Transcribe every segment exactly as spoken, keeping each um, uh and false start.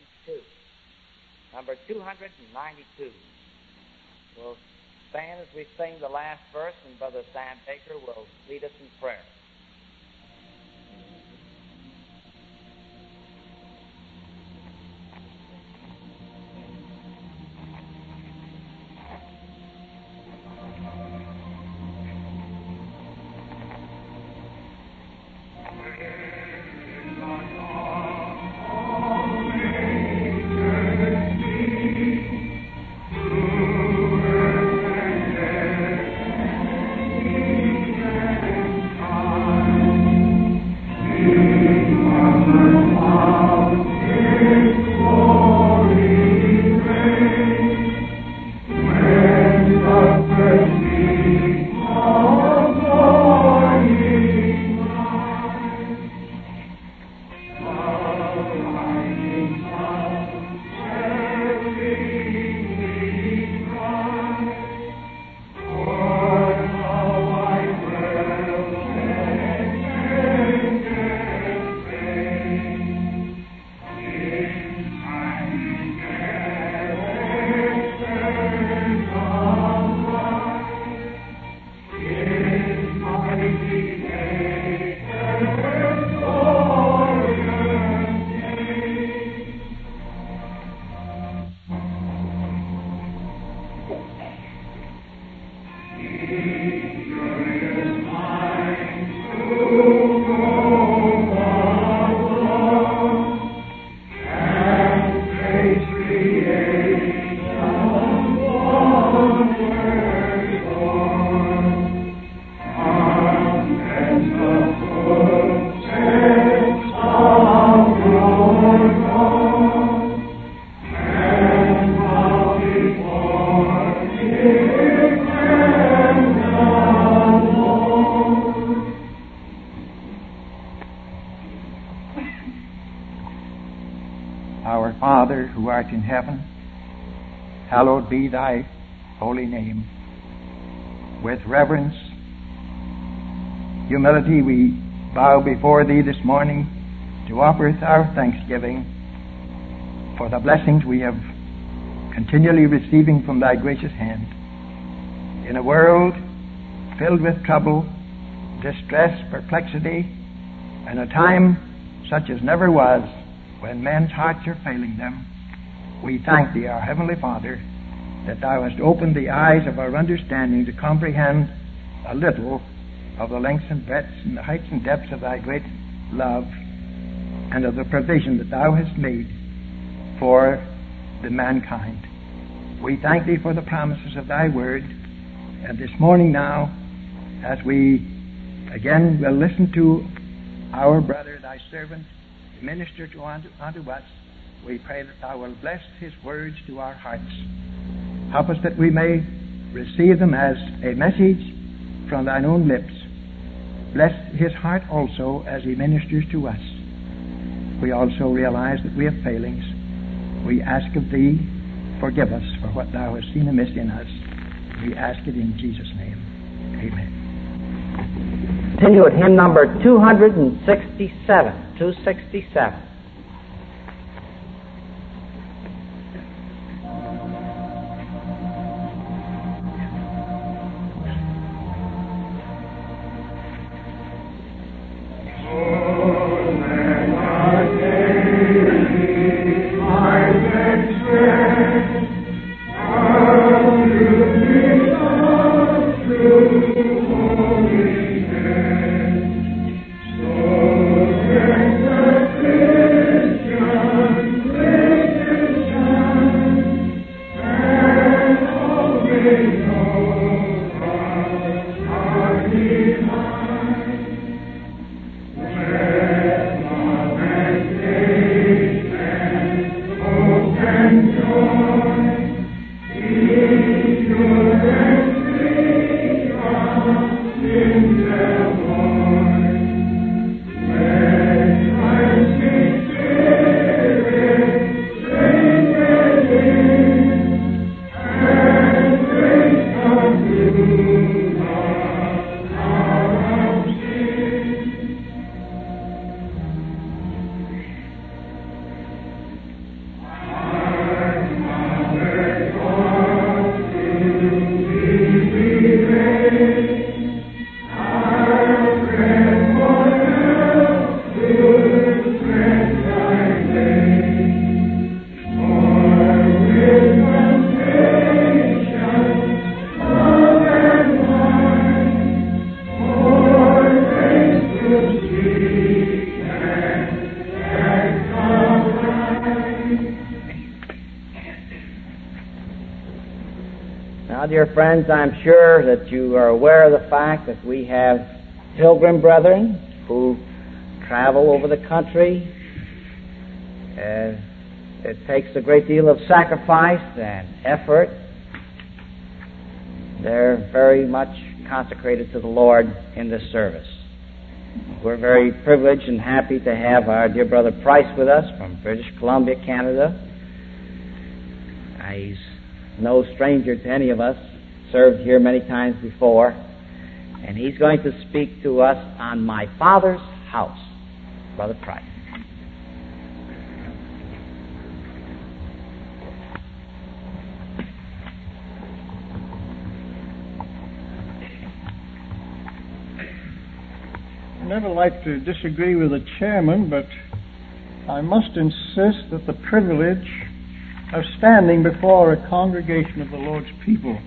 ninety-two. Number two hundred ninety-two. We'll stand as we sing the last verse, and Brother Sam Baker will lead us in prayer. Who art in heaven, hallowed be thy holy name. With reverence, humility, we bow before thee this morning to offer our thanksgiving for the blessings we have continually receiving from thy gracious hand. In a world filled with trouble, distress, perplexity, and a time such as never was, when men's hearts are failing them, we thank thee, our Heavenly Father, that thou hast opened the eyes of our understanding to comprehend a little of the lengths and breadths and the heights and depths of thy great love and of the provision that thou hast made for the mankind. We thank thee for the promises of thy word, and this morning now, as we again will listen to our brother, thy servant, minister to unto, unto us, we pray that thou wilt bless his words to our hearts. Help us that we may receive them as a message from thine own lips. Bless his heart also as he ministers to us. We also realize that we have failings. We ask of thee, forgive us for what thou hast seen amiss in us. We ask it in Jesus' name. Amen. Continue at hymn number two hundred sixty-seven. two sixty-seven. Thank you. Now, dear friends, I'm sure that you are aware of the fact that we have pilgrim brethren who travel over the country. Uh, it takes a great deal of sacrifice and effort. They're very much consecrated to the Lord in this service. We're very privileged and happy to have our dear brother Price with us from British Columbia, Canada. Uh, he's no stranger to any of us, served here many times before, and he's going to speak to us on My Father's House. Brother Price. I never like to disagree with the chairman, but I must insist that the privilege of standing before a congregation of the Lord's people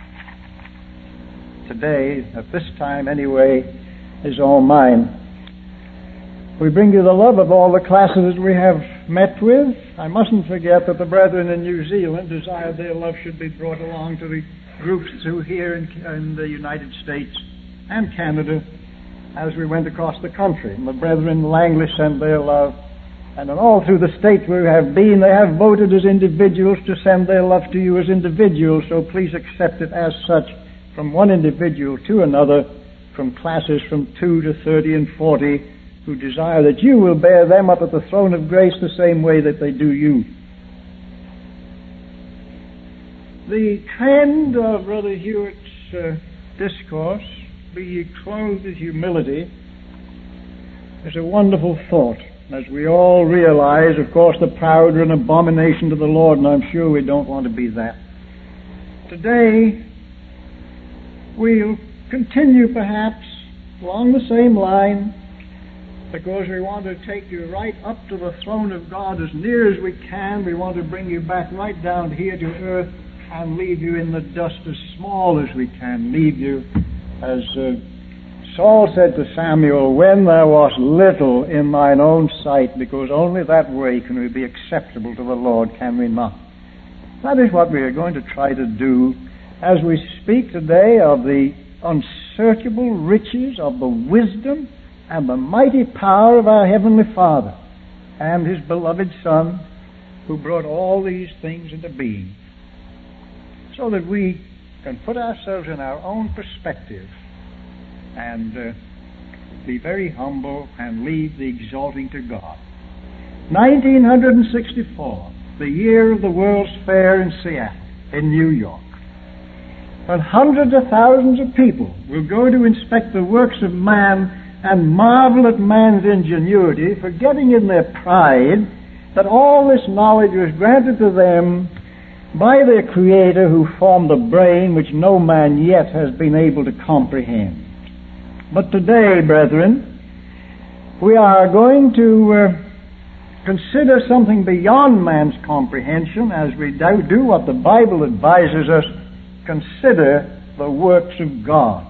today, at this time anyway, is all mine. We bring you the love of all the classes we have met with. I mustn't forget that the brethren in New Zealand desired their love should be brought along to the groups through here in, in the United States and Canada as we went across the country. And the brethren in Langley sent their love. And all through the states where we have been, they have voted as individuals to send their love to you as individuals. So please accept it as such from one individual to another, from classes from two to thirty and forty, who desire that you will bear them up at the throne of grace the same way that they do you. The trend of Brother Hewitt's uh, discourse, Be ye clothed with humility, is a wonderful thought. As we all realize, of course, the proud are an abomination to the Lord, and I'm sure we don't want to be that. Today, we'll continue perhaps along the same line, because we want to take you right up to the throne of God as near as we can. We want to bring you back right down here to earth and leave you in the dust as small as we can. Leave you, as uh, Saul said to Samuel, when there was little in thine own sight, because only that way can we be acceptable to the Lord, can we not? That is what we are going to try to do as we speak today of the unsearchable riches of the wisdom and the mighty power of our Heavenly Father and His beloved Son, who brought all these things into being, so that we can put ourselves in our own perspective and uh, be very humble and leave the exalting to God. nineteen sixty-four, the year of the World's Fair in Seattle, in New York. And hundreds of thousands of people will go to inspect the works of man and marvel at man's ingenuity, forgetting in their pride that all this knowledge was granted to them by their Creator, who formed a brain which no man yet has been able to comprehend. But today, brethren, we are going to uh, consider something beyond man's comprehension as we do what the Bible advises us: consider the works of God.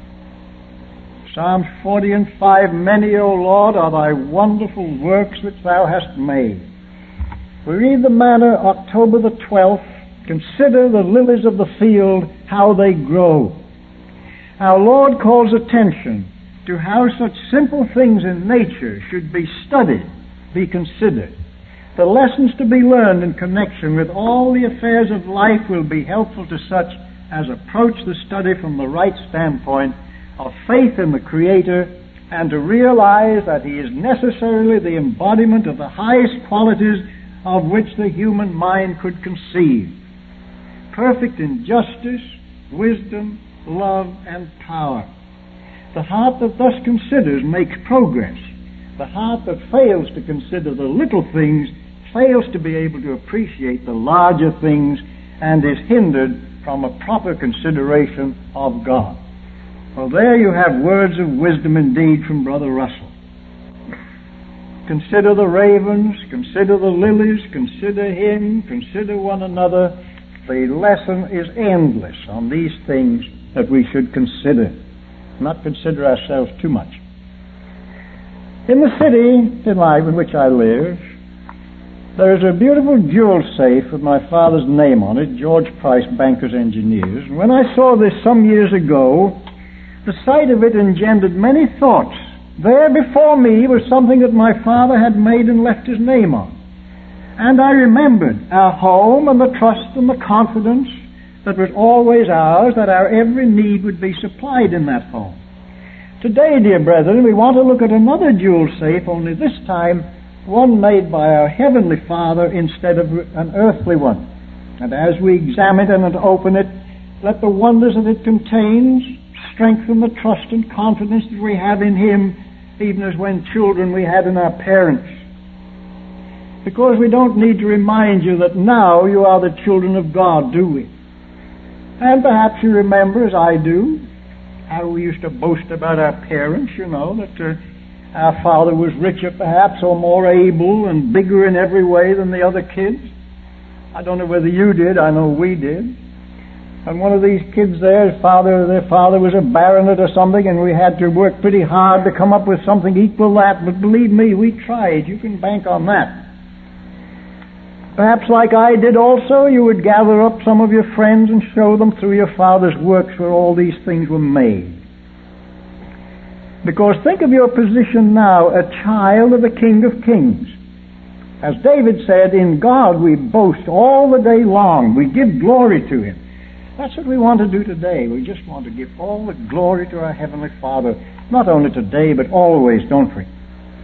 Psalms forty and five, many, O Lord, are thy wonderful works which thou hast made. We read the manner, October the twelfth, consider the lilies of the field, how they grow. Our Lord calls attention to how such simple things in nature should be studied, be considered. The lessons to be learned in connection with all the affairs of life will be helpful to such as approach the study from the right standpoint of faith in the Creator, and to realize that He is necessarily the embodiment of the highest qualities of which the human mind could conceive. Perfect in justice, wisdom, love, and power. The heart that thus considers makes progress. The heart that fails to consider the little things fails to be able to appreciate the larger things and is hindered from a proper consideration of God. Well, there you have words of wisdom indeed from Brother Russell. Consider the ravens, consider the lilies, consider him, consider one another. The lesson is endless on these things that we should consider, not consider ourselves too much. In the city in life in which I live, There is a beautiful jewel safe with my father's name on it, George Price, Bankers Engineers. And when I saw this some years ago, the sight of it engendered many thoughts. There before me was something that my father had made and left his name on. And I remembered our home and the trust and the confidence that was always ours, that our every need would be supplied in that home. Today, dear brethren, we want to look at another jewel safe, only this time one made by our Heavenly Father instead of an earthly one. And as we examine it and open it, let the wonders that it contains strengthen the trust and confidence that we have in Him, even as when children we had in our parents. Because we don't need to remind you that now you are the children of God, do we? And perhaps you remember, as I do, how we used to boast about our parents, you know, that uh, our father was richer perhaps, or more able and bigger in every way than the other kids. I don't know whether you did, I know we did. And one of these kids there, his father, their father was a baronet or something, and we had to work pretty hard to come up with something equal to that. But believe me, we tried. You can bank on that. Perhaps like I did also, you would gather up some of your friends and show them through your father's works where all these things were made. Because think of your position now, a child of the King of Kings. As David said, in God we boast all the day long. We give glory to Him. That's what we want to do today. We just want to give all the glory to our Heavenly Father. Not only today, but always, don't we?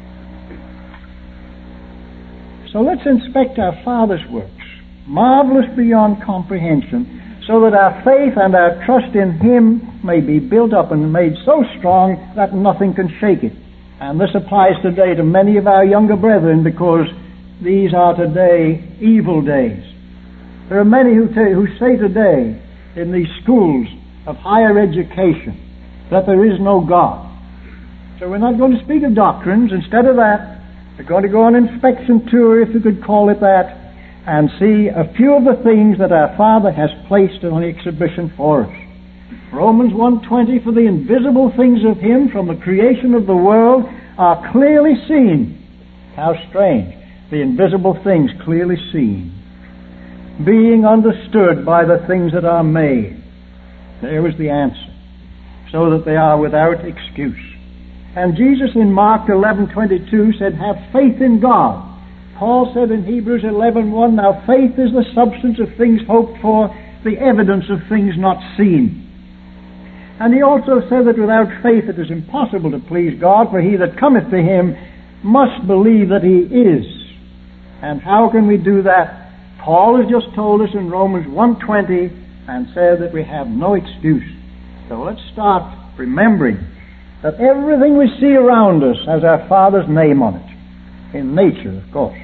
So let's inspect our Father's works, marvelous beyond comprehension, so that our faith and our trust in Him may be built up and made so strong that nothing can shake it. And this applies today to many of our younger brethren, because these are today evil days. There are many who, t- who say today in these schools of higher education that there is no God. So we're not going to speak of doctrines. Instead of that, we're going to go on an inspection tour, if you could call it that, and see a few of the things that our Father has placed on exhibition for us. Romans one twenty, for the invisible things of Him from the creation of the world are clearly seen. How strange. The invisible things clearly seen, being understood by the things that are made. There was the answer. So that they are without excuse. And Jesus in Mark eleven twenty-two said, have faith in God. Paul said in Hebrews eleven one, now faith is the substance of things hoped for, the evidence of things not seen. And he also said that without faith it is impossible to please God, for he that cometh to Him must believe that He is. And how can we do that? Paul has just told us in Romans one twenty and said that we have no excuse. So let's start remembering that everything we see around us has our Father's name on it. In nature, of course.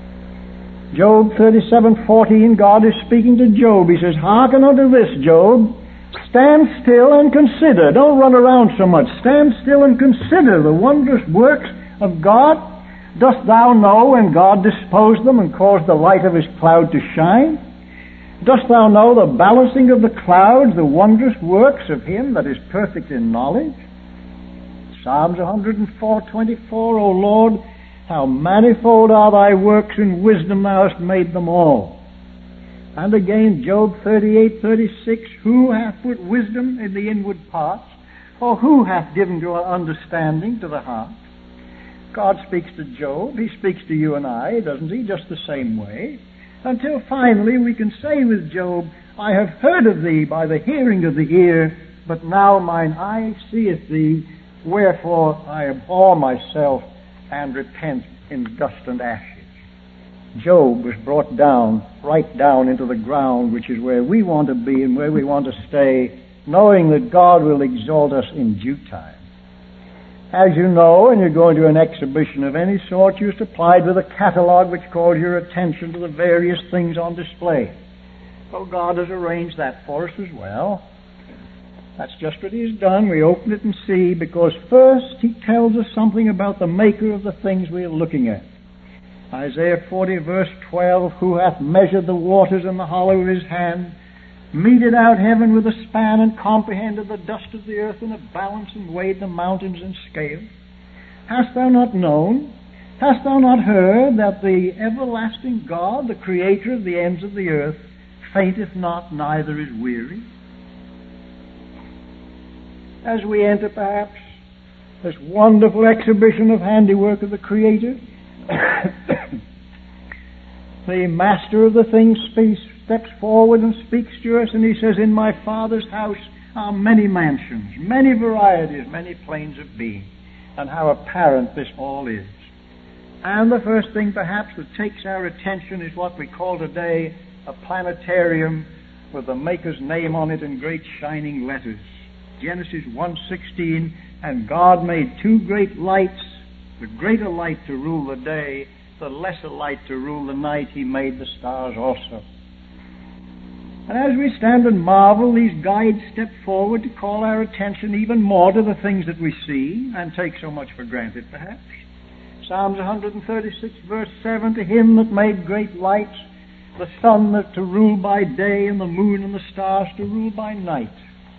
Job thirty-seven fourteen, God is speaking to Job. He says, hearken unto this, Job. Stand still and consider. Don't run around so much. Stand still and consider the wondrous works of God. Dost thou know when God disposed them and caused the light of His cloud to shine? Dost thou know the balancing of the clouds, the wondrous works of Him that is perfect in knowledge? Psalms one oh four twenty-four, O Lord, how manifold are Thy works, in wisdom Thou hast made them all. And again, Job thirty-eight thirty-six, who hath put wisdom in the inward parts, or who hath given to our understanding to the heart? God speaks to Job, He speaks to you and I, doesn't He, just the same way, until finally we can say with Job, I have heard of Thee by the hearing of the ear, but now mine eye seeth Thee, wherefore I abhor myself and repent in dust and ashes. Job was brought down, right down into the ground, which is where we want to be and where we want to stay, knowing that God will exalt us in due time. As you know, when you're going to an exhibition of any sort, you're supplied with a catalogue which calls your attention to the various things on display. Well, God has arranged that for us as well. That's just what He's done. We open it and see, because first He tells us something about the maker of the things we are looking at. Isaiah forty verse twelve, who hath measured the waters in the hollow of His hand, meted out heaven with a span, and comprehended the dust of the earth in a balance, and weighed the mountains in scale. Hast thou not known? Hast thou not heard that the everlasting God, the Creator of the ends of the earth, fainteth not, neither is weary? As we enter, perhaps, this wonderful exhibition of handiwork of the Creator, the Master of the things speaks, steps forward and speaks to us, and he says, in my Father's house are many mansions, many varieties, many planes of being, and how apparent this all is. And the first thing perhaps that takes our attention is what we call today a planetarium with the Maker's name on it in great shining letters. Genesis one sixteen, and God made two great lights, the greater light to rule the day, the lesser light to rule the night. He made the stars also. And as we stand and marvel, these guides step forward to call our attention even more to the things that we see and take so much for granted, perhaps. Psalms one thirty-six, verse seven, to him that made great lights, the sun that to rule by day, and the moon and the stars to rule by night.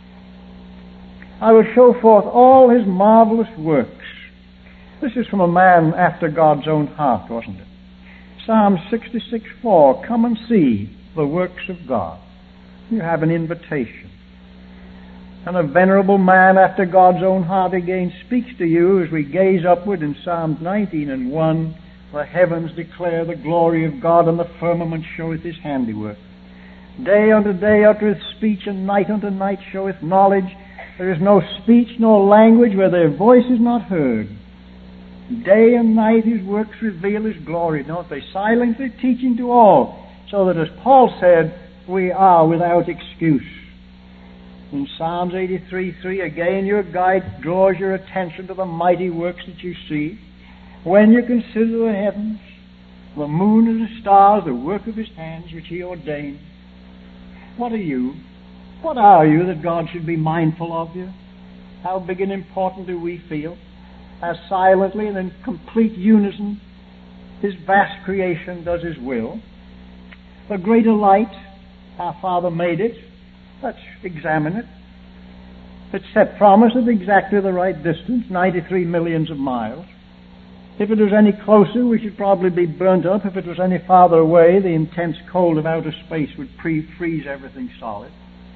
I will show forth all his marvelous works. This is from a man after God's own heart, wasn't it? Psalm sixty-six, four, come and see the works of God. You have an invitation. And a venerable man after God's own heart again speaks to you as we gaze upward in Psalms nineteen and one, the heavens declare the glory of God, and the firmament showeth his handiwork. Day unto day uttereth speech, and night unto night showeth knowledge. There is no speech nor language where their voice is not heard. Day and night his works reveal his glory, don't they? Silently teaching to all, so that, as Paul said, we are without excuse. In Psalms eighty-three, three, again your guide draws your attention to the mighty works that you see. When you consider the heavens, the moon and the stars, the work of his hands which he ordained, what are you? What are you that God should be mindful of you? How big and important do we feel? As silently and in complete unison his vast creation does his will. The greater light, our Father made it. Let's examine it. It's set from us at exactly the right distance, ninety-three millions of miles. If it was any closer, we should probably be burnt up. If it was any farther away, the intense cold of outer space would pre- freeze everything solid.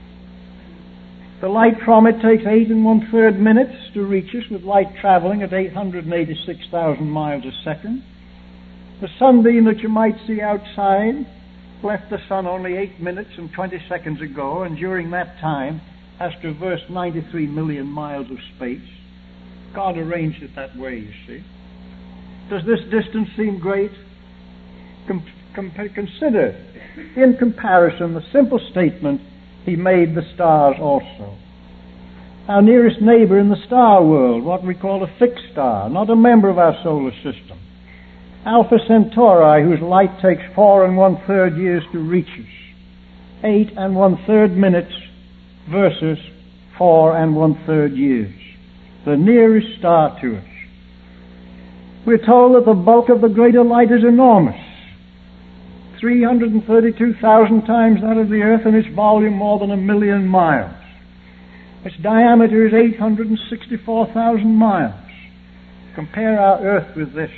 The light from it takes eight and one-third minutes to reach us, with light traveling at eight hundred eighty-six thousand miles a second. The sunbeam that you might see outside left the sun only eight minutes and twenty seconds ago, and during that time has traversed ninety-three million miles of space. God arranged it that way, you see. Does this distance seem great? Com- com- consider, in comparison, the simple statement, he made the stars also. Our nearest neighbor in the star world, what we call a fixed star, not a member of our solar system. Alpha Centauri, whose light takes four and one-third years to reach us. Eight and one-third minutes versus four and one-third years. The nearest star to us. We're told that the bulk of the greater light is enormous. three hundred thirty-two thousand times that of the earth, and its volume more than a million miles. Its diameter is eight hundred sixty-four thousand miles. Compare our earth with this.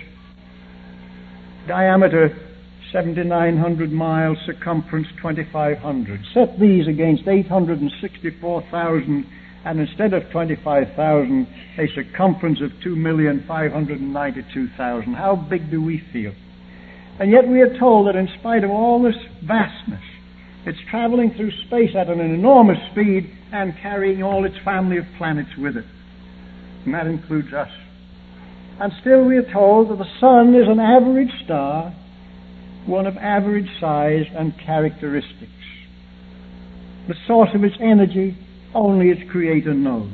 Diameter seven thousand nine hundred miles, circumference twenty-five hundred. Set these against eight hundred sixty-four thousand, and instead of twenty-five thousand, a circumference of two million five hundred ninety-two thousand. How big do we feel? And yet we are told that in spite of all this vastness, it's traveling through space at an enormous speed and carrying all its family of planets with it. And that includes us. And still we are told that the sun is an average star, one of average size and characteristics. The source of its energy only its Creator knows.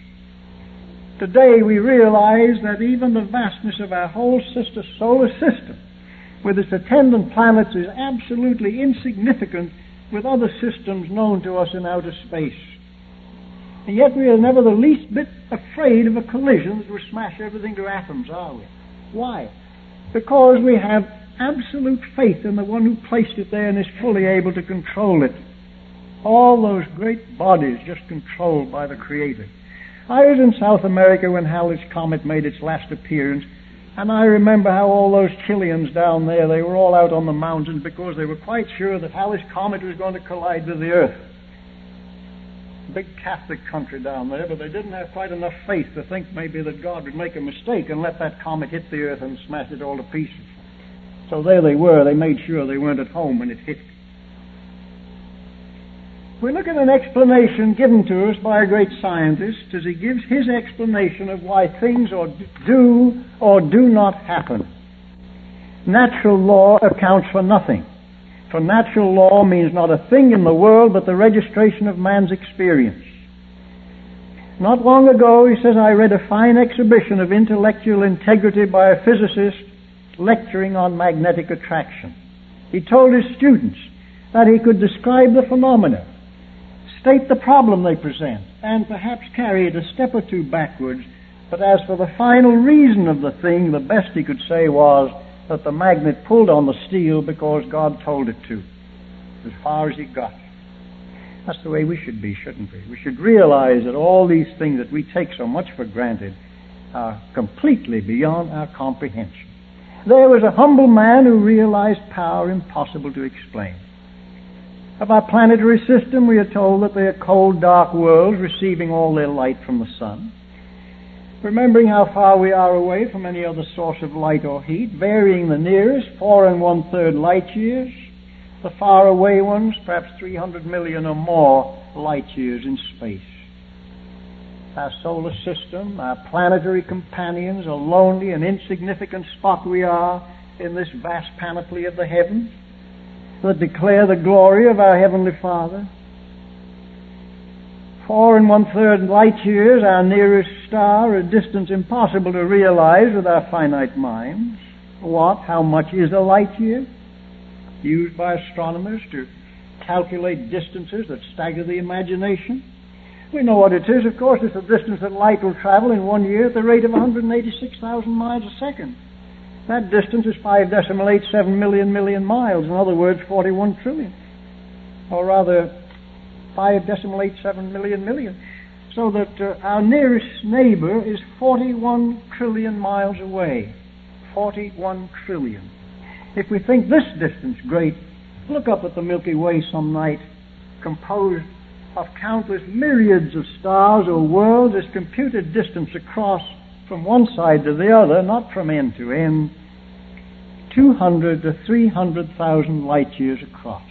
Today we realize that even the vastness of our whole sister solar system, with its attendant planets, is absolutely insignificant with other systems known to us in outer space. And yet we are never the least bit afraid of a collision that will smash everything to atoms, are we? Why? Because we have absolute faith in the one who placed it there and is fully able to control it. All those great bodies just controlled by the Creator. I was in South America when Halley's Comet made its last appearance, And I remember how all those Chileans down there, they were all out on the mountains because they were quite sure that Halley's Comet was going to collide with the Earth. Big Catholic country down there, but they didn't have quite enough faith to think maybe that God would make a mistake and let that comet hit the Earth and smash it all to pieces. So there they were. They made sure they weren't at home when it hit. We look at an explanation given to us by a great scientist as he gives his explanation of why things or do or do not happen. Natural law accounts for nothing. For natural law means not a thing in the world but the registration of man's experience. Not long ago, he says, I read a fine exhibition of intellectual integrity by a physicist lecturing on magnetic attraction. He told his students that he could describe the phenomena, state the problem they present, and perhaps carry it a step or two backwards, but as for the final reason of the thing, the best he could say was that the magnet pulled on the steel because God told it to. As far as he got. That's the way we should be, shouldn't we? We should realize that all these things that we take so much for granted are completely beyond our comprehension. There was a humble man who realized power impossible to explain. Of our planetary system, we are told that they are cold, dark worlds receiving all their light from the sun. Remembering how far we are away from any other source of light or heat, varying the nearest, four and one-third light years, the far away ones, perhaps three hundred million or more light years in space. Our solar system, our planetary companions, a lonely and insignificant spot we are in this vast panoply of the heavens, that declare the glory of our Heavenly Father. Four and one-third light years, our nearest star, a distance impossible to realize with our finite minds. What, how much is a light year? Used by astronomers to calculate distances that stagger the imagination. We know what it is, of course. It's the distance that light will travel in one year at the rate of one hundred eighty-six thousand miles a second. That distance is five decimal eight seven million million miles. In other words, forty-one trillion. Or rather, five decimal eight seven million million. So that uh, our nearest neighbor is forty-one trillion miles away. forty-one trillion. If we think this distance great, look up at the Milky Way some night, composed of countless myriads of stars or worlds, as computed distance across from one side to the other, not from end to end, two hundred to three hundred thousand light years across.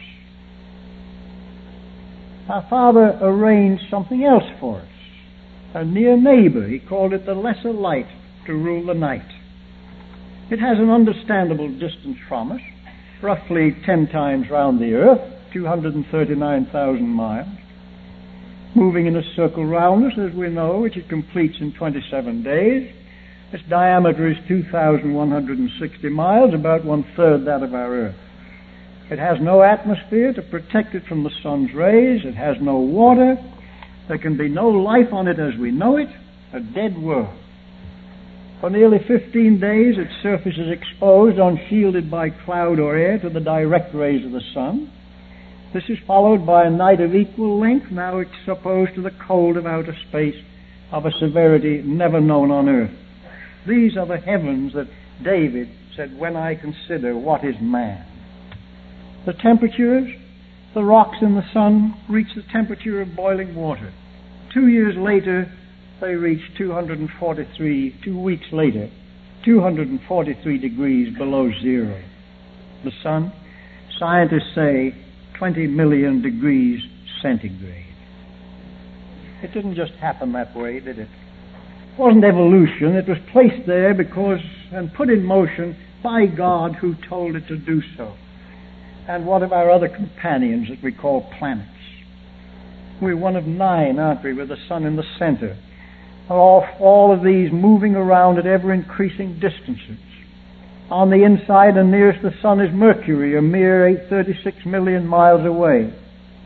Our Father arranged something else for us, a near neighbor. He called it the lesser light to rule the night. It has an understandable distance from us, roughly ten times round the earth, two hundred thirty-nine thousand miles, moving in a circle round us, as we know, which it completes in twenty-seven days. Its diameter is two thousand one hundred sixty miles, about one-third that of our Earth. It has no atmosphere to protect it from the sun's rays. It has no water. There can be no life on it as we know it, a dead world. For nearly fifteen days, its surface is exposed, unshielded by cloud or air, to the direct rays of the sun. This is followed by a night of equal length, now exposed to the cold of outer space of a severity never known on earth. These are the heavens that David said, when I consider what is man. The temperatures, the rocks in the sun reach the temperature of boiling water. Two years later, they reach two hundred forty-three, two weeks later, two hundred forty-three degrees below zero. The sun, scientists say, twenty million degrees centigrade. It didn't just happen that way, did it? It wasn't evolution. It was placed there because, and put in motion by God, who told it to do so. And what of our other companions that we call planets? We're one of nine, aren't we, with the sun in the center. All, all of these moving around at ever-increasing distances. On the inside and nearest the sun is Mercury, a mere eight hundred thirty-six million miles away.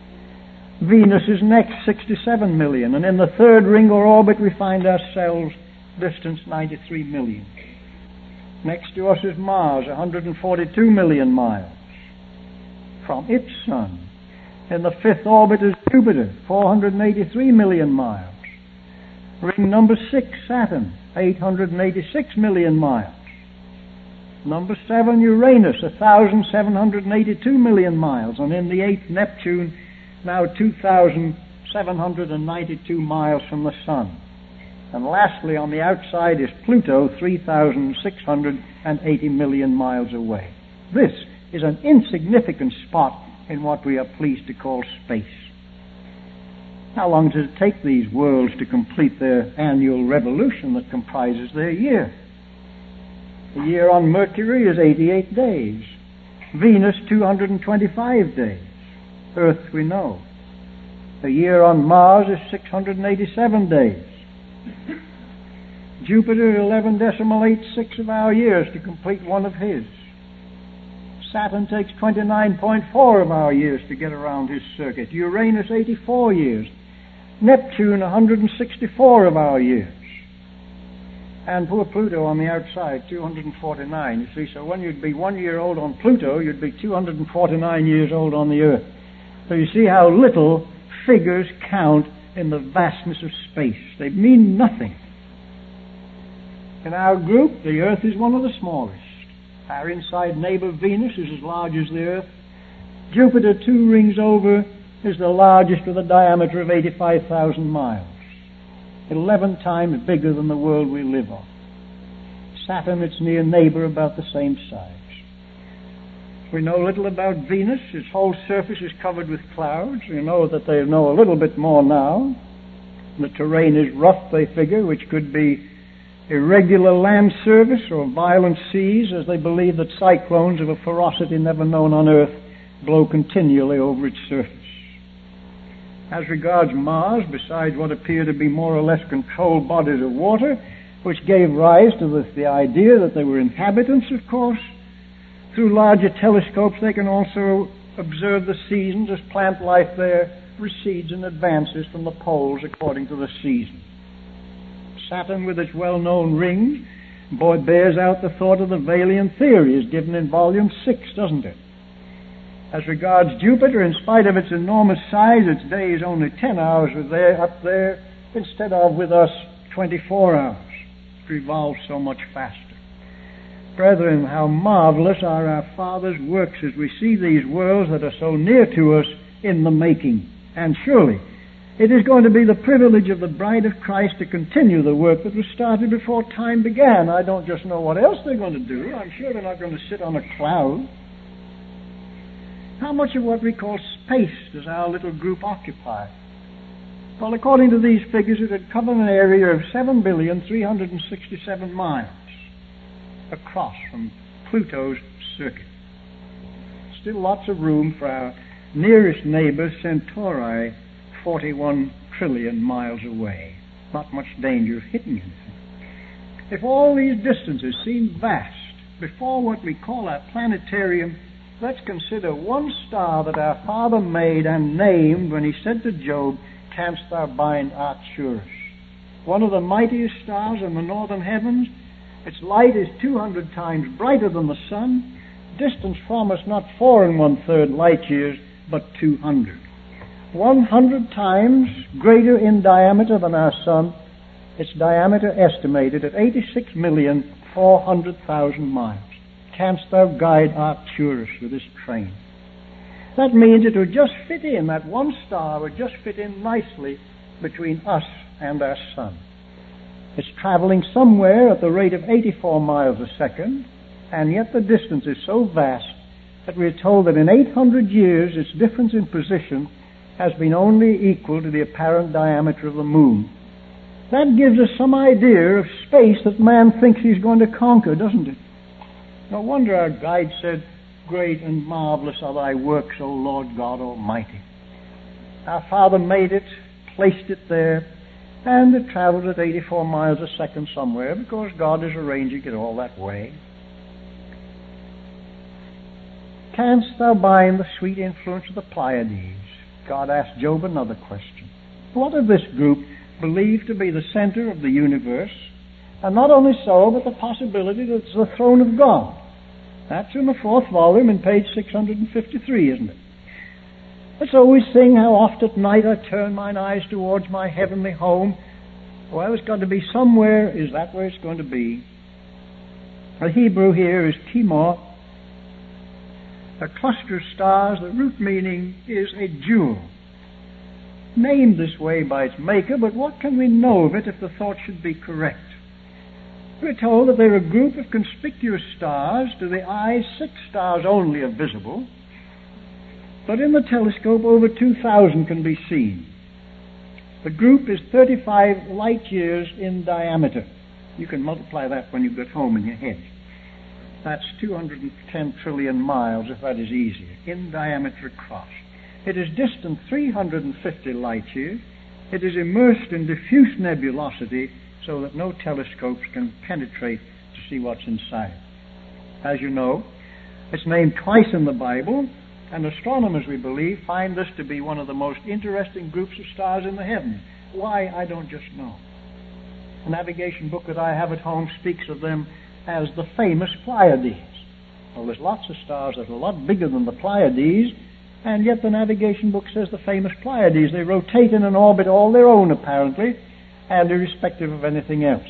Venus is next, sixty-seven million, and in the third ring or orbit we find ourselves, distance ninety-three million. Next to us is Mars, one hundred forty-two million miles from its sun. In the fifth orbit is Jupiter, four hundred eighty-three million miles. Ring number six, Saturn, eight hundred eighty-six million miles. Number seven, Uranus, one thousand seven hundred eighty-two million miles. And in the eighth, Neptune, now two thousand seven hundred ninety-two miles from the Sun. And lastly, on the outside is Pluto, three thousand six hundred eighty million miles away. This is an insignificant spot in what we are pleased to call space. How long does it take these worlds to complete their annual revolution that comprises their year? The year on Mercury is eighty-eight days. Venus, two hundred twenty-five days. Earth, we know. The year on Mars is six hundred eighty-seven days. Jupiter, eleven decimal eight six of our years to complete one of his. Saturn takes twenty-nine point four of our years to get around his circuit. Uranus, eighty-four years. Neptune, one hundred sixty-four of our years. And poor Pluto on the outside, two hundred forty-nine. You see, so when you'd be one year old on Pluto, you'd be two hundred forty-nine years old on the Earth. So you see how little figures count in the vastness of space. They mean nothing. In our group, the Earth is one of the smallest. Our inside neighbor Venus is as large as the Earth. Jupiter, two rings over, is the largest with a diameter of eighty-five thousand miles. Eleven times bigger than the world we live on. Saturn, its near neighbor, about the same size. We know little about Venus. Its whole surface is covered with clouds. We know that they know a little bit more now. The terrain is rough, they figure, which could be irregular land surface or violent seas, as they believe that cyclones of a ferocity never known on Earth blow continually over its surface. As regards Mars, besides what appear to be more or less controlled bodies of water, which gave rise to the, the idea that they were inhabitants, of course, through larger telescopes they can also observe the seasons as plant life there recedes and advances from the poles according to the season. Saturn, with its well-known rings, boy, bears out the thought of the Valian theory as given in volume six, doesn't it? As regards Jupiter, in spite of its enormous size, its day is only ten hours with there, up there, instead of, with us, twenty-four hours. It revolves so much faster. Brethren, how marvelous are our Father's works as we see these worlds that are so near to us in the making. And surely, it is going to be the privilege of the bride of Christ to continue the work that was started before time began. I don't just know what else they're going to do. I'm sure they're not going to sit on a cloud. How much of what we call space does our little group occupy? Well, according to these figures, it would cover an area of seven billion three hundred sixty-seven miles across from Pluto's circuit. Still lots of room for our nearest neighbor, Centauri, forty-one trillion miles away. Not much danger of hitting anything. If all these distances seem vast, before what we call our planetarium, let's consider one star that our Father made and named when he said to Job, "Canst thou bind Arcturus?" One of the mightiest stars in the northern heavens. Its light is two hundred times brighter than the sun. Distance from us not four and one-third light years, but two hundred. One hundred times greater in diameter than our sun. Its diameter estimated at eighty-six million four hundred thousand miles. Canst thou guide Arcturus with this train? That means it would just fit in, that one star would just fit in nicely between us and our sun. It's traveling somewhere at the rate of eighty-four miles a second, and yet the distance is so vast that we're told that in eight hundred years its difference in position has been only equal to the apparent diameter of the moon. That gives us some idea of space that man thinks he's going to conquer, doesn't it? No wonder our guide said, "Great and marvelous are thy works, O Lord God Almighty." Our Father made it, placed it there, and it travels at eighty-four miles a second somewhere because God is arranging it all that way. Canst thou bind the sweet influence of the Pleiades? God asked Job another question. What of this group believed to be the center of the universe? And not only so, but the possibility that it's the throne of God. That's in the fourth volume in page six hundred fifty-three, isn't it? Let's always sing, "How oft at night I turn mine eyes towards my heavenly home." Well, it's got to be somewhere. Is that where it's going to be? The Hebrew here is chemor, a cluster of stars. The root meaning is a jewel, named this way by its maker, but what can we know of it if the thought should be correct? We're told that they're a group of conspicuous stars. To the eye, six stars only are visible, but in the telescope over two thousand can be seen. The group is thirty-five light years in diameter. You can multiply that when you get home in your head. That's two hundred ten trillion miles, if that is easier, in diameter across. It is distant three hundred fifty light years. It is immersed in diffuse nebulosity so that no telescopes can penetrate to see what's inside. As you know, it's named twice in the Bible, and astronomers, we believe, find this to be one of the most interesting groups of stars in the heavens. Why, I don't just know. The navigation book that I have at home speaks of them as the famous Pleiades. Well, there's lots of stars that are a lot bigger than the Pleiades, and yet the navigation book says the famous Pleiades. They rotate in an orbit all their own, apparently, and irrespective of anything else.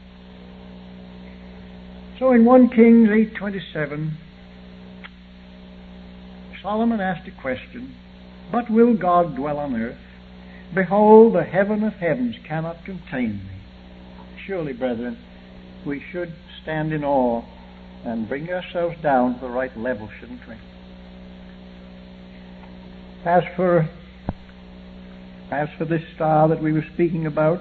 So in First Kings eight twenty-seven, Solomon asked a question, "But will God dwell on earth? Behold, the heaven of heavens cannot contain me." Surely, brethren, we should stand in awe and bring ourselves down to the right level, shouldn't we? As for, as for this star that we were speaking about,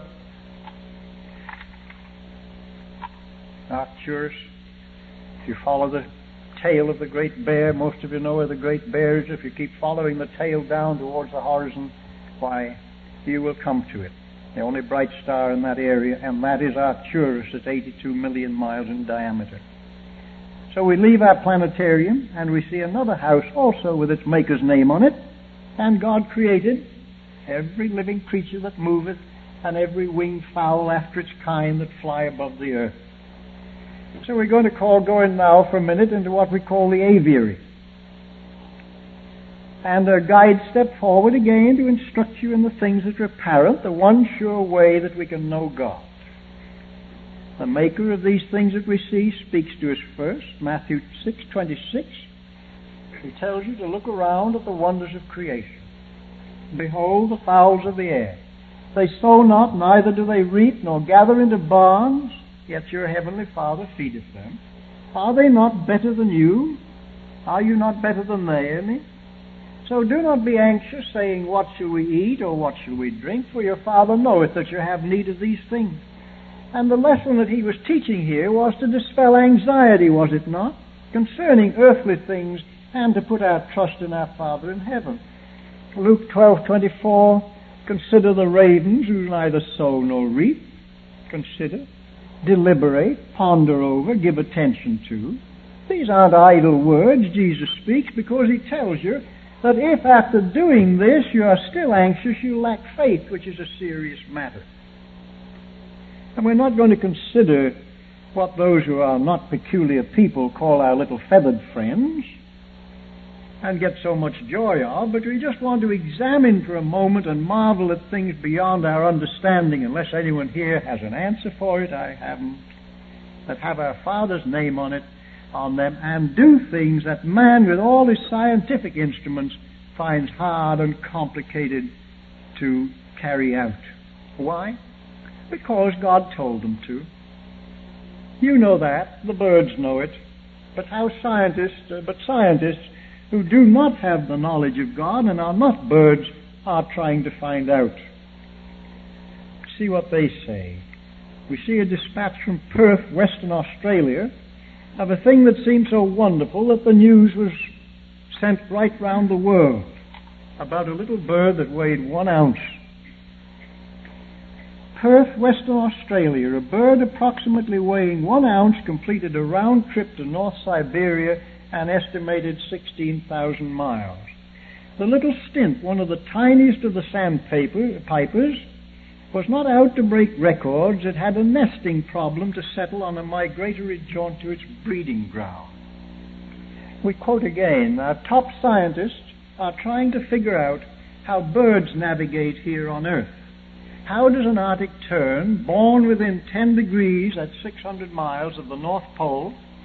Arcturus, if you follow the tail of the Great Bear, most of you know where the Great Bear is. If you keep following the tail down towards the horizon, why, you will come to it. The only bright star in that area, and that is Arcturus. It's eighty-two million miles in diameter. So we leave our planetarium, and we see another house also with its maker's name on it. And God created every living creature that moveth, and every winged fowl after its kind that fly above the earth. So we're going to call, go in now for a minute into what we call the aviary. And our guide step forward again to instruct you in the things that are apparent, the one sure way that we can know God. The maker of these things that we see speaks to us first. Matthew six twenty-six. He tells you to look around at the wonders of creation. Behold the fowls of the air. They sow not, neither do they reap, nor gather into barns, yet your heavenly Father feedeth them. Are they not better than you? Are you not better than they, any? So do not be anxious, saying, what shall we eat, or what shall we drink? For your Father knoweth that you have need of these things. And the lesson that he was teaching here was to dispel anxiety, was it not? Concerning earthly things, and to put our trust in our Father in heaven. Luke twelve twenty-four, consider the ravens who neither sow nor reap. Consider, deliberate, ponder over, give attention to. These aren't idle words. Jesus speaks because he tells you that if after doing this you are still anxious, you lack faith, which is a serious matter. And we're not going to consider what those who are not peculiar people call our little feathered friends and get so much joy of, but we just want to examine for a moment and marvel at things beyond our understanding, unless anyone here has an answer for it. I haven't. That have our Father's name on it, on them, and do things that man, with all his scientific instruments, finds hard and complicated to carry out. Why? Because God told them to. You know that. The birds know it. But how scientists, uh, but scientists who do not have the knowledge of God and are not birds are trying to find out. See what they say. We see a dispatch from Perth, Western Australia, of a thing that seemed so wonderful that the news was sent right round the world about a little bird that weighed one ounce. Perth, Western Australia, a bird approximately weighing one ounce completed a round trip to North Siberia and estimated sixteen thousand miles. The little stint, one of the tiniest of the sandpipers, was not out to break records. It had a nesting problem to settle on a migratory jaunt to its breeding ground. We quote again, our top scientists are trying to figure out how birds navigate here on Earth. How does an Arctic tern, born within ten degrees at six hundred miles of the North Pole,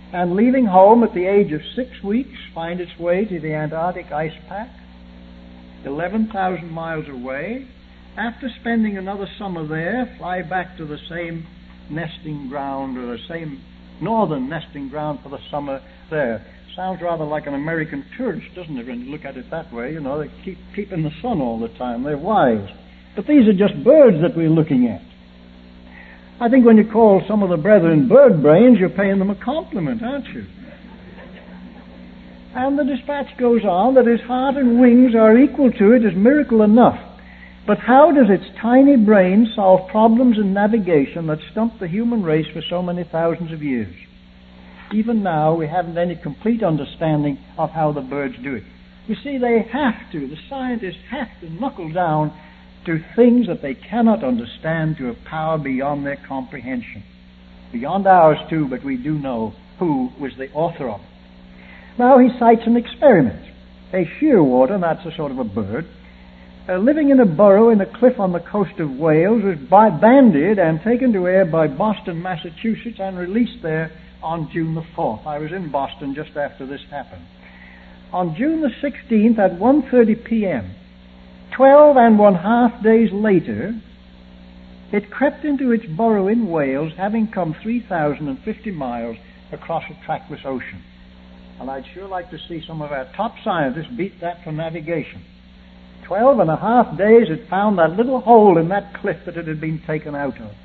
and leaving home at the age of six weeks, find its way to the Antarctic ice pack, eleven thousand miles away. After spending another summer there, fly back to the same nesting ground, or the same northern nesting ground for the summer there. Sounds rather like an American tourist, doesn't it, when you look at it that way? You know, they keep, keep in the sun all the time. They're wise. But these are just birds that we're looking at. I think when you call some of the brethren bird brains, you're paying them a compliment, aren't you? And the dispatch goes on that his heart and wings are equal to it is miracle enough. But how does its tiny brain solve problems in navigation that stumped the human race for so many thousands of years? Even now, we haven't any complete understanding of how the birds do it. You see, they have to, the scientists have to knuckle down to things that they cannot understand, to a power beyond their comprehension. Beyond ours, too, but we do know who was the author of it. Now he cites an experiment. A shearwater, and that's a sort of a bird, uh, living in a burrow in a cliff on the coast of Wales, was by, banded and taken to air by Boston, Massachusetts, and released there on June the fourth. I was in Boston just after this happened. On June the sixteenth at one thirty p.m., Twelve and one half days later, it crept into its burrow in Wales, having come three thousand fifty miles across a trackless ocean. And I'd sure like to see some of our top scientists beat that for navigation. Twelve and a half days it found that little hole in that cliff that it had been taken out of.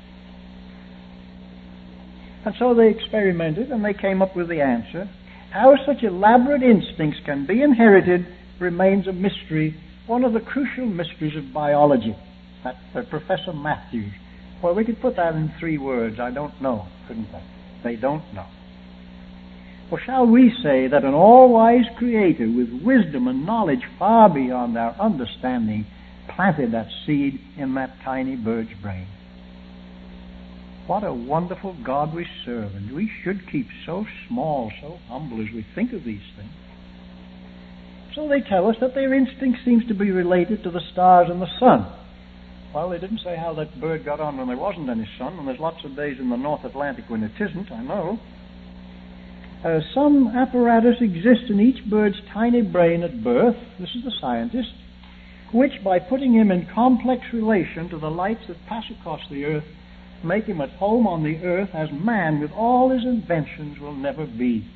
And so they experimented, and they came up with the answer. How such elaborate instincts can be inherited remains a mystery, one of the crucial mysteries of biology. That uh, Professor Matthews. Well, we could put that in three words. I don't know, couldn't they? They don't know. Or shall we say that an all-wise Creator with wisdom and knowledge far beyond our understanding planted that seed in that tiny bird's brain? What a wonderful God we serve, and we should keep so small, so humble as we think of these things. So they tell us that their instinct seems to be related to the stars and the sun. Well, they didn't say how that bird got on when there wasn't any sun, and there's lots of days in the North Atlantic when it isn't, I know. Uh, some apparatus exists in each bird's tiny brain at birth, this is the scientist, which, by putting him in complex relation to the lights that pass across the earth, make him at home on the earth as man with all his inventions will never be.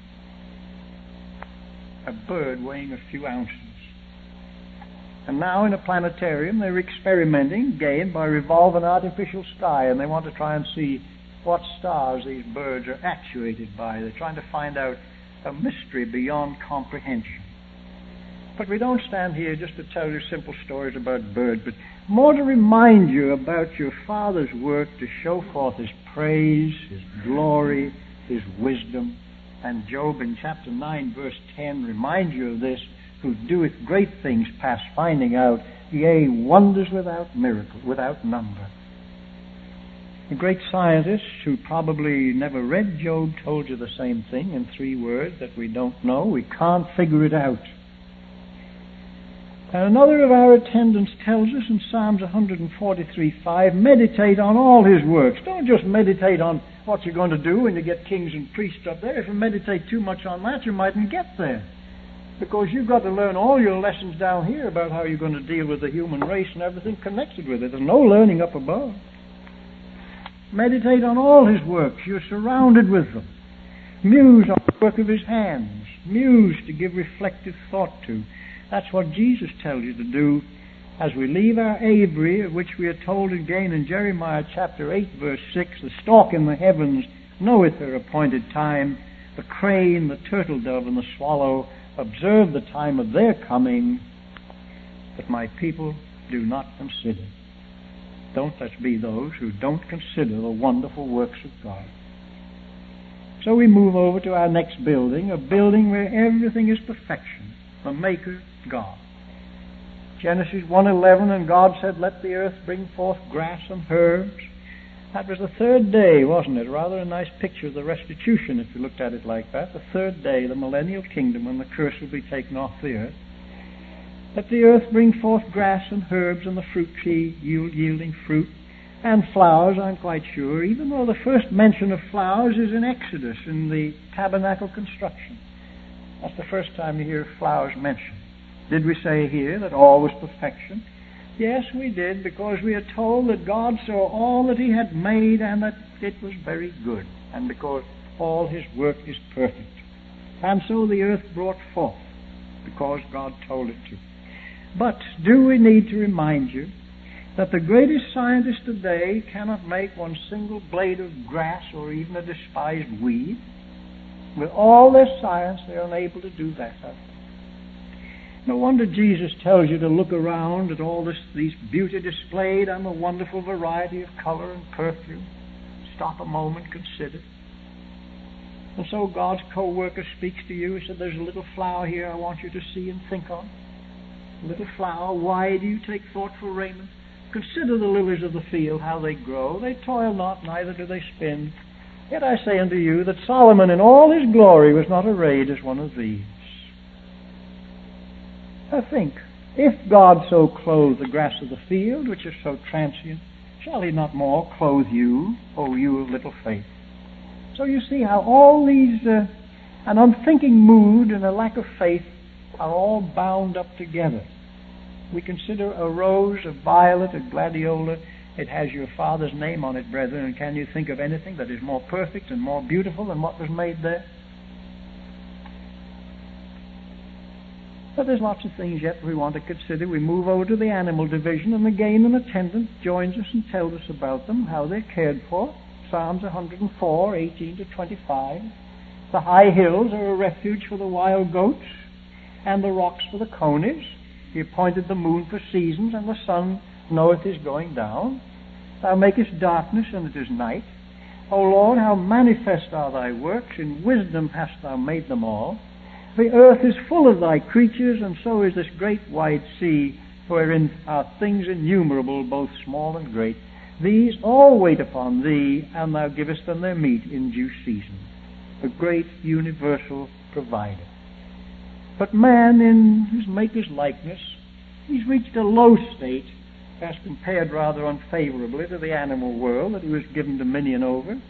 A bird weighing a few ounces. And now in a planetarium they're experimenting again by revolving an artificial sky, and they want to try and see what stars these birds are actuated by. They're trying to find out a mystery beyond comprehension. But we don't stand here just to tell you simple stories about birds, but more to remind you about your Father's work to show forth His praise, His glory, His wisdom. And Job in chapter nine, verse ten, reminds you of this, who doeth great things past finding out, yea, wonders without miracle, without number. The great scientists who probably never read Job told you the same thing in three words, that we don't know, we can't figure it out. And another of our attendants tells us in Psalms one forty-three five, meditate on all His works. Don't just meditate on what you're going to do when you get kings and priests up there. If you meditate too much on that, you mightn't get there. Because you've got to learn all your lessons down here about how you're going to deal with the human race and everything connected with it. There's no learning up above. Meditate on all His works. You're surrounded with them. Muse on the work of His hands. Muse to give reflective thought to. That's what Jesus tells you to do as we leave our aviary, of which we are told again in Jeremiah chapter eight, verse six, the stork in the heavens knoweth her appointed time, the crane, the turtle dove, and the swallow observe the time of their coming, but my people do not consider. Don't let's be those who don't consider the wonderful works of God. So we move over to our next building, a building where everything is perfection, the Maker, God. Genesis one eleven, and God said, let the earth bring forth grass and herbs. That was the third day, wasn't it? Rather a nice picture of the restitution if you looked at it like that. The third day, the millennial kingdom, when the curse will be taken off the earth. Let the earth bring forth grass and herbs, and the fruit tree yield, yielding fruit, And flowers, I'm quite sure, even though the first mention of flowers is in Exodus, in the tabernacle construction. That's the first time you hear flowers mentioned. Did we say here that all was perfection? Yes, we did, because we are told that God saw all that He had made and that it was very good, and because all His work is perfect. And so the earth brought forth, because God told it to. But do we need to remind you that the greatest scientists today cannot make one single blade of grass or even a despised weed? With all their science, they are unable to do that. No wonder Jesus tells you to look around at all this, these beauty displayed and the wonderful variety of color and perfume. Stop a moment, consider. And so God's co-worker speaks to you. He said, there's a little flower here I want you to see and think on. A little flower, why do you take thought for raiment? Consider the lilies of the field, how they grow. They toil not, neither do they spin. Yet I say unto you that Solomon in all his glory was not arrayed as one of these. I think, if God so clothe the grass of the field, which is so transient, shall He not more clothe you, O you of little faith? So you see how all these, uh, an unthinking mood and a lack of faith are all bound up together. We consider a rose, a violet, a gladiola. It has your Father's name on it, brethren, and can you think of anything that is more perfect and more beautiful than what was made there? But there's lots of things yet we want to consider. We move over to the animal division, and again an attendant joins us and tells us about them, how they're cared for. Psalms one hundred four, eighteen to twenty-five. The high hills are a refuge for the wild goats, and the rocks for the conies. He appointed the moon for seasons, and the sun knoweth his going down. Thou makest darkness, and it is night. O Lord, how manifest are thy works! In wisdom hast thou made them all. The earth is full of thy creatures, and so is this great wide sea, wherein are things innumerable, both small and great. These all wait upon thee, and thou givest them their meat in due season. The great universal provider. But man, in his Maker's likeness, he's reached a low state, as compared rather unfavorably to the animal world that he was given dominion over.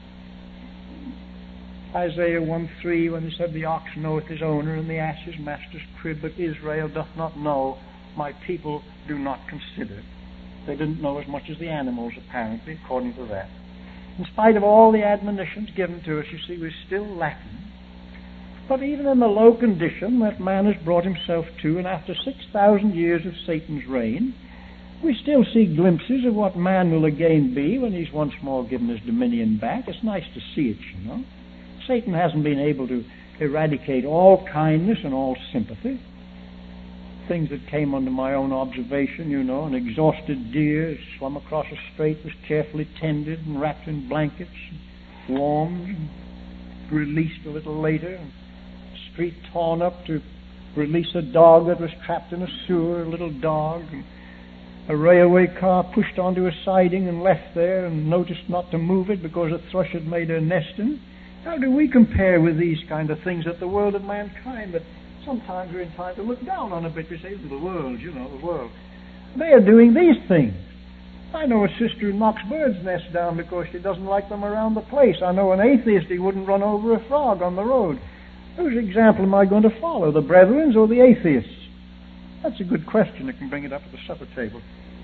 Isaiah one three, when he said, the ox knoweth his owner, and the ass his master's crib, but Israel doth not know, my people do not consider. They didn't know as much as the animals, apparently, according to that. In spite of all the admonitions given to us, you see, we're still lacking. But even in the low condition that man has brought himself to, and after six thousand years of Satan's reign, we still see glimpses of what man will again be when he's once more given his dominion back. It's nice to see it, you know. Satan hasn't been able to eradicate all kindness and all sympathy. Things that came under my own observation, you know, an exhausted deer swum across a strait, was carefully tended and wrapped in blankets, warmed, and released a little later. And street torn up to release a dog that was trapped in a sewer, a little dog. And a railway car pushed onto a siding and left there and noticed not to move it because a thrush had made her nest in. How do we compare with these kind of things at the world of mankind? But sometimes we're in time to look down on a bit. We say, the world, you know, the world. They are doing these things. I know a sister who knocks birds' nests down because she doesn't like them around the place. I know an atheist, he wouldn't run over a frog on the road. Whose example am I going to follow, the brethren's or the atheists? That's a good question. I can bring it up at the supper table.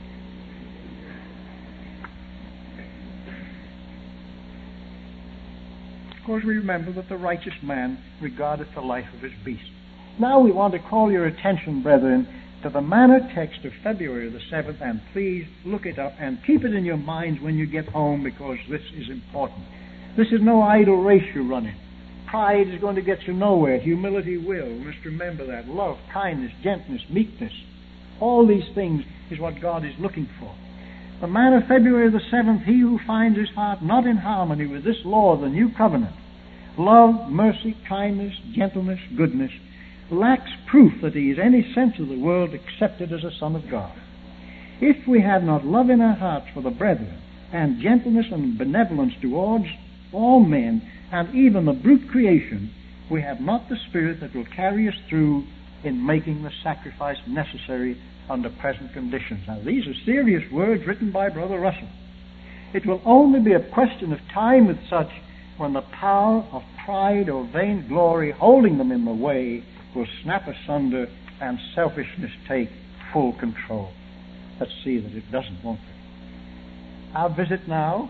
Of course, we remember that the righteous man regardeth the life of his beast. Now we want to call your attention, brethren, to the manor text of February the seventh, and please look it up and keep it in your minds when you get home, because this is important. This is no idle race you're running. Pride is going to get you nowhere. Humility will. We must remember that. Love, kindness, gentleness, meekness. All these things is what God is looking for. The man of February the seventh, he who finds his heart not in harmony with this law of the new covenant, love, mercy, kindness, gentleness, goodness, lacks proof that he is any sense of the world accepted as a son of God. If we have not love in our hearts for the brethren, and gentleness and benevolence towards all men, and even the brute creation, we have not the spirit that will carry us through in making the sacrifice necessary under present conditions. Now, these are serious words written by Brother Russell. It will only be a question of time with such when the power of pride or vain glory holding them in the way will snap asunder and selfishness take full control. Let's see that it doesn't, won't it? Our visit now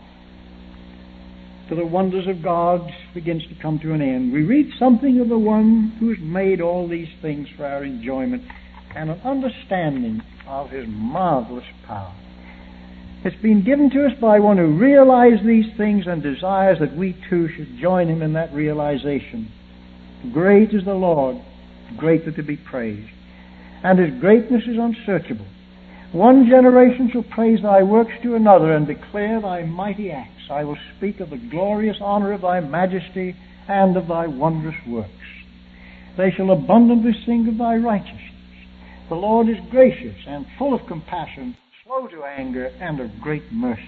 to the wonders of God begins to come to an end. We read something of the one who has made all these things for our enjoyment and an understanding of his marvelous power. It's been given to us by one who realized these things and desires that we too should join him in that realization. Great is the Lord, greatly to be praised, and his greatness is unsearchable. One generation shall praise thy works to another and declare thy mighty acts. I will speak of the glorious honor of thy majesty and of thy wondrous works. They shall abundantly sing of thy righteousness. The Lord is gracious and full of compassion, slow to anger, and of great mercy.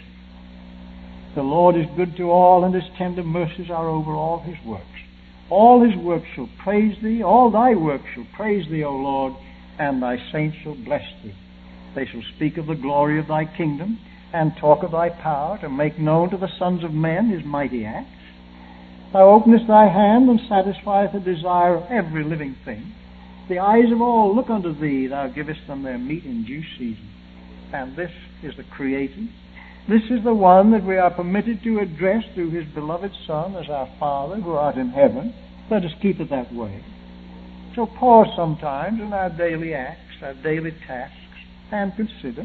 The Lord is good to all, and his tender mercies are over all his works. All his works shall praise thee, all thy works shall praise thee, O Lord, and thy saints shall bless thee. They shall speak of the glory of thy kingdom, and talk of thy power, to make known to the sons of men his mighty acts. Thou openest thy hand, and satisfiest the desire of every living thing. The eyes of all look unto thee, thou givest them their meat in due season. And this is the Creator. This is the one that we are permitted to address through his beloved Son as our Father who art in heaven. Let us keep it that way. So pause sometimes in our daily acts, our daily tasks, and consider.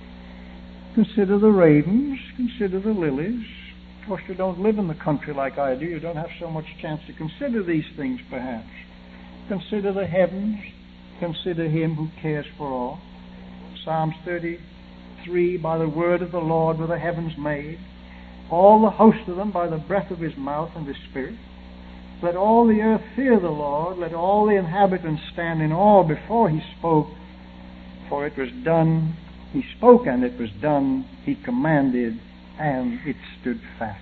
Consider the ravens, consider the lilies. Of course, you don't live in the country like I do. You don't have so much chance to consider these things, perhaps. Consider the heavens. Consider him who cares for all. Psalms thirty-three, by the word of the Lord were the heavens made, all the host of them by the breath of his mouth and his spirit. Let all the earth fear the Lord. Let all the inhabitants stand in awe before he spoke. For it was done. He spoke and it was done. He commanded and it stood fast.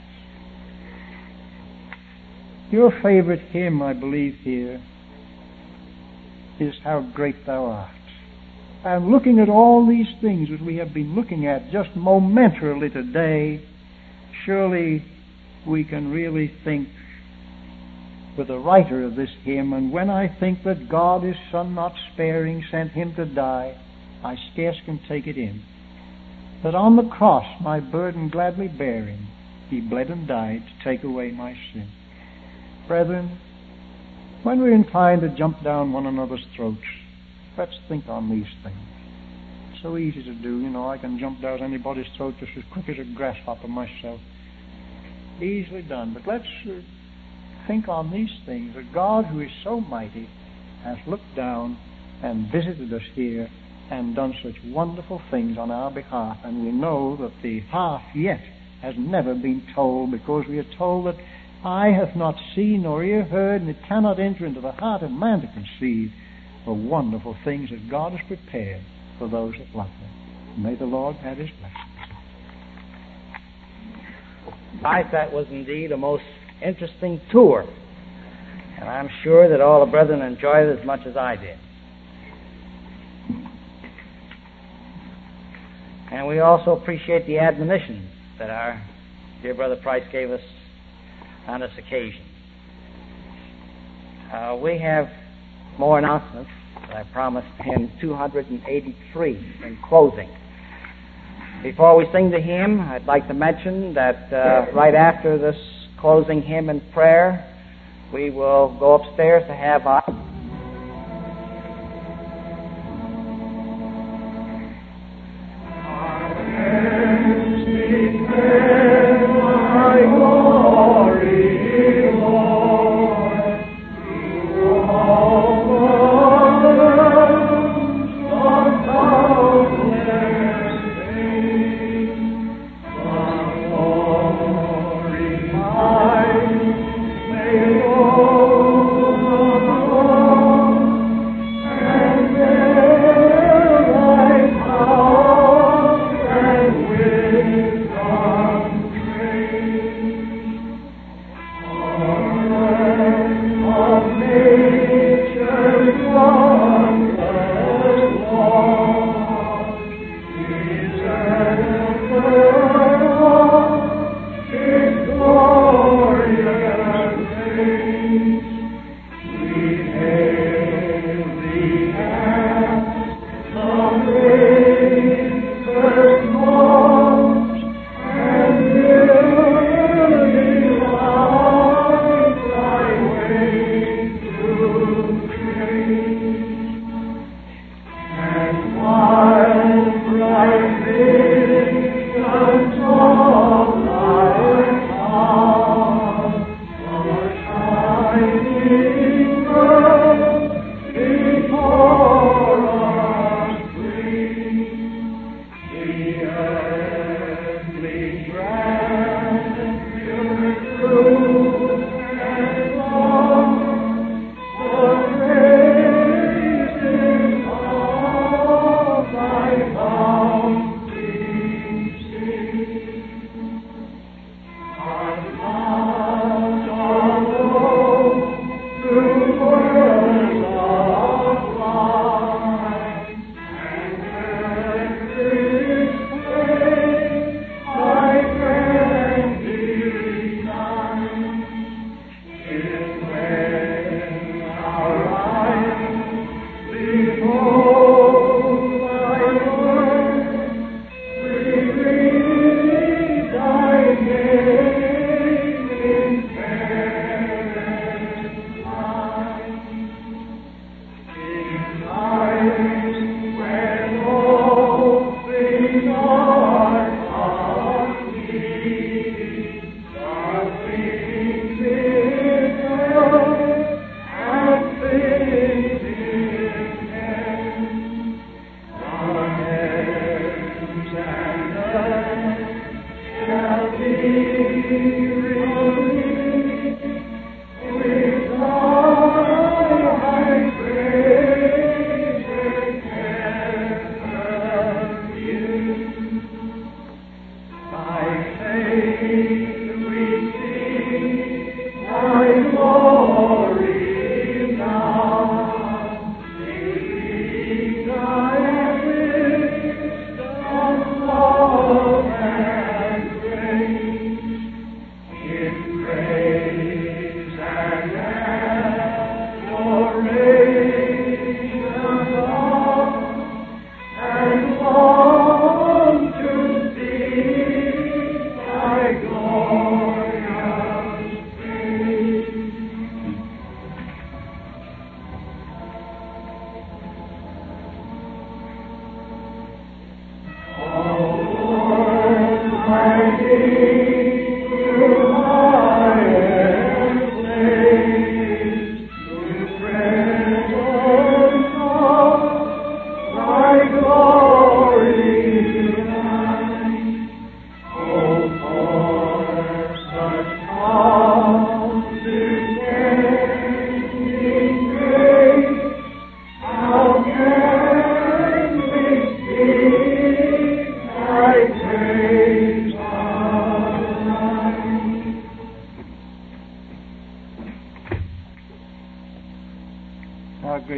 Your favorite hymn, I believe, here is How Great Thou Art. And looking at all these things that we have been looking at just momentarily today, surely we can really think with the writer of this hymn, and when I think that God, his Son not sparing, sent him to die, I scarce can take it in, that on the cross, my burden gladly bearing, he bled and died to take away my sin. Brethren, when we're inclined to jump down one another's throats, let's think on these things. It's so easy to do, you know. I can jump down anybody's throat just as quick as a grasshopper myself. Easily done. But let's uh, think on these things. That God, who is so mighty, has looked down and visited us here and done such wonderful things on our behalf. And we know that the half yet has never been told, because we are told that eye hath not seen nor ear heard, and it cannot enter into the heart of man to conceive the wonderful things that God has prepared for those that love him. May the Lord add his blessing. I thought that was indeed a most interesting tour, and I'm sure that all the brethren enjoyed it as much as I did. And we also appreciate the admonition that our dear Brother Price gave us on this occasion. Uh, we have more announcements that I promised hymn two hundred eighty-three in closing. Before we sing the hymn, I'd like to mention that uh, right after this closing hymn and prayer, we will go upstairs to have our Oh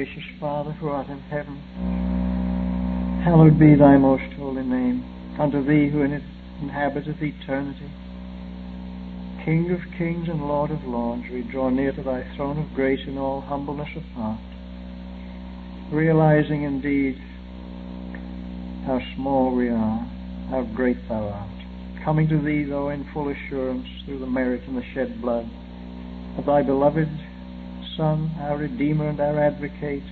gracious Father, who art in heaven, hallowed be thy most holy name. Unto thee who in it inhabiteth eternity, King of kings and Lord of lords, we draw near to thy throne of grace in all humbleness of heart, realizing indeed how small we are, how great thou art, coming to thee, though, in full assurance through the merit and the shed blood of thy beloved Son, our Redeemer and our Advocate,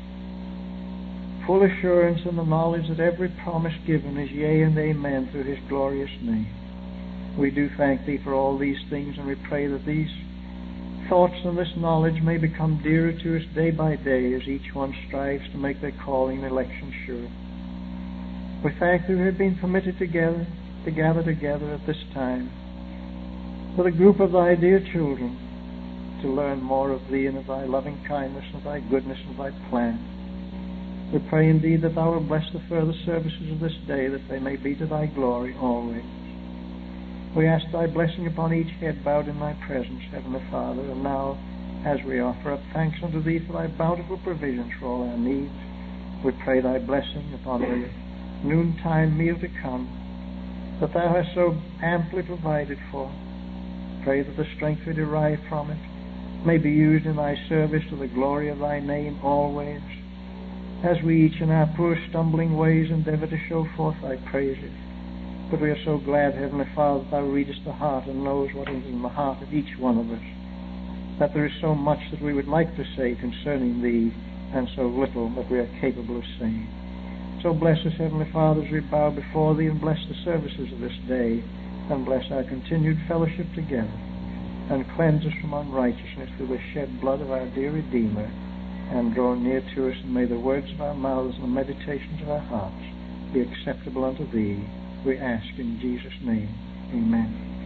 full assurance in the knowledge that every promise given is yea and amen through his glorious name. We do thank thee for all these things, and we pray that these thoughts and this knowledge may become dearer to us day by day as each one strives to make their calling and election sure. We thank thee we have been permitted together to gather together at this time with a group of thy dear children to learn more of thee and of thy loving kindness and thy goodness and thy plan. We pray indeed that thou wilt bless the further services of this day, that they may be to thy glory always. We ask thy blessing upon each head bowed in thy presence, Heavenly Father, and now, as we offer up thanks unto thee for thy bountiful provisions for all our needs, we pray thy blessing upon the noontime meal to come, that thou hast so amply provided for. Pray that the strength we derive from it may be used in thy service to the glory of thy name always, as we each in our poor stumbling ways endeavor to show forth thy praises. But we are so glad, Heavenly Father, that thou readest the heart and knows what is in the heart of each one of us, that there is so much that we would like to say concerning thee, and so little that we are capable of saying. So bless us, Heavenly Father, as we bow before thee, and bless the services of this day, and bless our continued fellowship together, and cleanse us from unrighteousness through the shed blood of our dear Redeemer, and draw near to us, and may the words of our mouths and the meditations of our hearts be acceptable unto thee. We ask in Jesus' name. Amen.